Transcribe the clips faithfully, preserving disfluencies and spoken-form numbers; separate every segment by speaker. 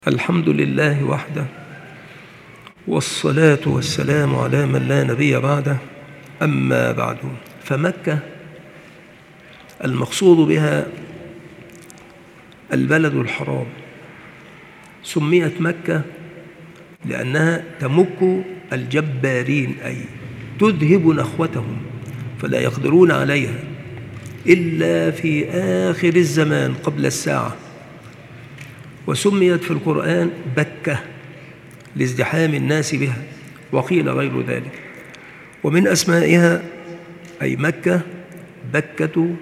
Speaker 1: الحمد لله وحده، والصلاة والسلام على من لا نبي بعده. أما بعد، فمكة المقصود بها البلد الحرام، سميت مكة لأنها تمك الجبارين، أي تذهب نخوتهم فلا يقدرون عليها إلا في آخر الزمان قبل الساعة. وسميت في القرآن بكة لازدحام الناس بها، وقيل غير ذلك. ومن أسمائها أي مكة بكة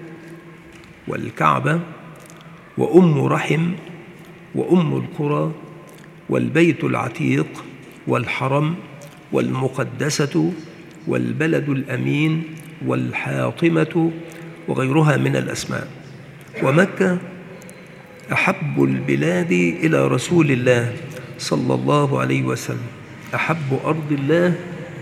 Speaker 1: والكعبة وأم رحم وأم القرى والبيت العتيق والحرم والمقدسة والبلد الأمين والحاطمة وغيرها من الأسماء. ومكة أحب البلاد إلى رسول الله صلى الله عليه وسلم، أحب أرض الله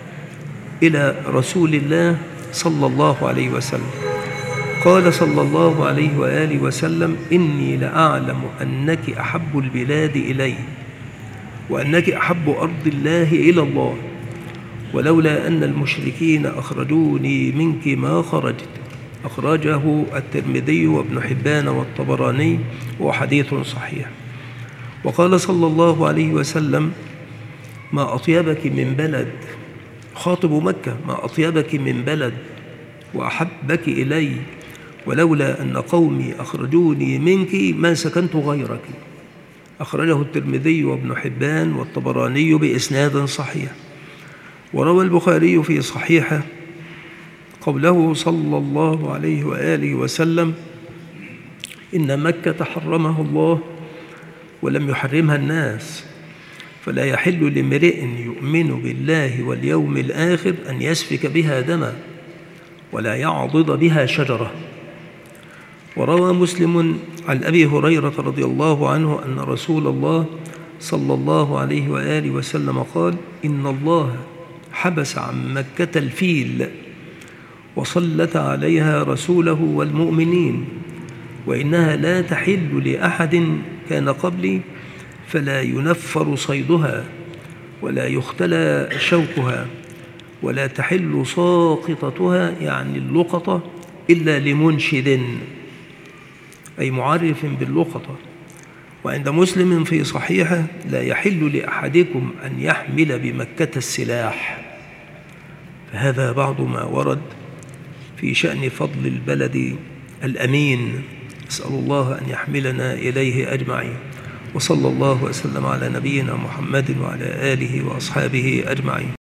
Speaker 1: إلى رسول الله صلى الله عليه وسلم. قال صلى الله عليه وآله وسلم: إني لأعلم أنك أحب البلاد إلي، وأنك أحب أرض الله إلى الله، ولولا أن المشركين أخرجوني منك ما خرجت. أخرجه الترمذي وابن حبان والطبراني، وحديث صحيح. وقال صلى الله عليه وسلم: ما أطيبك من بلد، خاطب مكة، ما أطيبك من بلد وأحبك إلي، ولولا أن قومي أخرجوني منك ما سكنت غيرك. أخرجه الترمذي وابن حبان والطبراني بإسناد صحيح. وروى البخاري في صحيحه قوله صلى الله عليه وآله وسلم: إن مكة حرمها الله ولم يحرمها الناس، فلا يحل لامرئ يؤمن بالله واليوم الآخر أن يسفك بها دما ولا يعضد بها شجرة. وروى مسلم عن أبي هريرة رضي الله عنه أن رسول الله صلى الله عليه وآله وسلم قال: إن الله حبس عن مكة الفيل وسلط عليها رسوله والمؤمنين، وإنها لا تحل لأحد كان قبلي، فلا ينفر صيدها ولا يختلى شوكها ولا تحل ساقطتها، يعني اللقطة، إلا لمنشد، أي معرف باللقطة. وعند مسلم في صحيحه: لا يحل لأحدكم أن يحمل بمكة السلاح. فهذا بعض ما ورد في شأن فضل البلد الأمين، أسأل الله أن يحملنا إليه أجمعين. وصلى الله وسلم على نبينا محمد وعلى آله وأصحابه أجمعين.